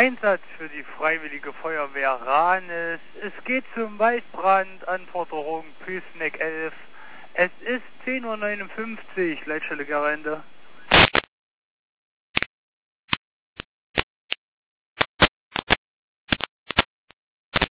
Einsatz für die Freiwillige Feuerwehr Ranis. Es geht zum Waldbrand, Anforderung Püßneck 11. Es ist 10:59 Uhr, Leitstelle Gerende.